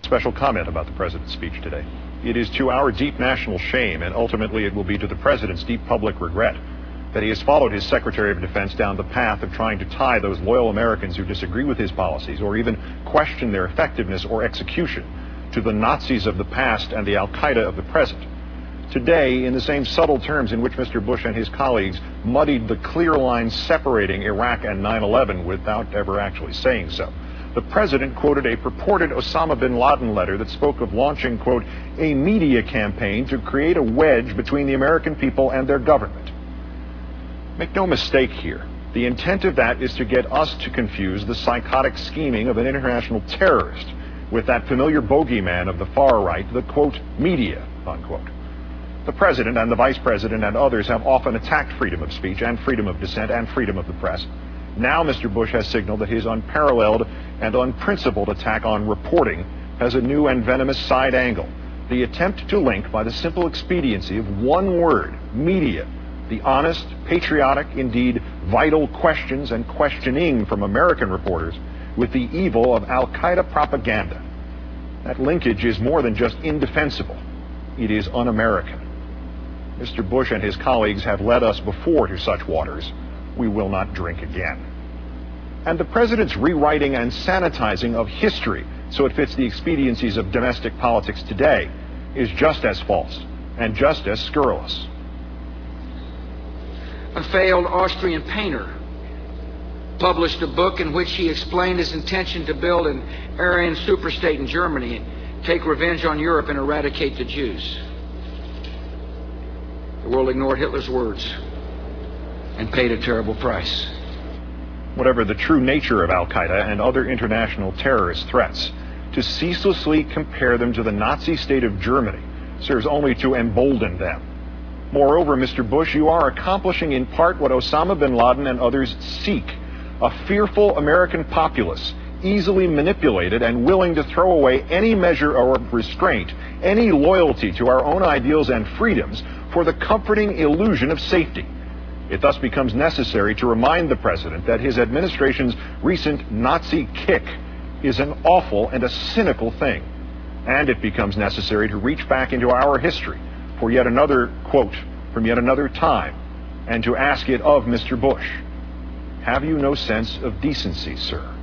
Special comment about the president's speech today. It is to our deep national shame, and ultimately it will be to the president's deep public regret, that he has followed his Secretary of Defense down the path of trying to tie those loyal Americans who disagree with his policies or even question their effectiveness or execution to the Nazis of the past and the Al-Qaeda of the present. Today, in the same subtle terms in which Mr. Bush and his colleagues muddied the clear lines separating Iraq and 9/11 without ever actually saying so, the president quoted a purported Osama bin Laden letter that spoke of launching, quote, a media campaign to create a wedge between the American people and their government. Make no mistake here. The intent of that is to get us to confuse the psychotic scheming of an international terrorist with that familiar bogeyman of the far right, the, quote, media, unquote. The president and the vice president and others have often attacked freedom of speech and freedom of dissent and freedom of the press. Now Mr. Bush has signaled that his unparalleled and unprincipled attack on reporting has a new and venomous side angle. The attempt to link, by the simple expediency of one word, media, the honest, patriotic, indeed vital questions and questioning from American reporters with the evil of Al-Qaeda propaganda. That linkage is more than just indefensible. It is un-American. Mr. Bush and his colleagues have led us before to such waters. We will not drink again. And the president's rewriting and sanitizing of history so it fits the expediencies of domestic politics today is just as false and just as scurrilous. A failed Austrian painter published a book in which he explained his intention to build an Aryan superstate in Germany and take revenge on Europe and eradicate the Jews. The world ignored Hitler's words and paid a terrible price. Whatever the true nature of Al-Qaeda and other international terrorist threats, to ceaselessly compare them to the Nazi state of Germany serves only to embolden them. Moreover, Mr. Bush, you are accomplishing in part what Osama bin Laden and others seek, a fearful American populace, easily manipulated and willing to throw away any measure of restraint, any loyalty to our own ideals and freedoms for the comforting illusion of safety. It thus becomes necessary to remind the president that his administration's recent Nazi kick is an awful and a cynical thing. And it becomes necessary to reach back into our history for yet another quote from yet another time, and to ask it of Mr. Bush. Have you no sense of decency, sir?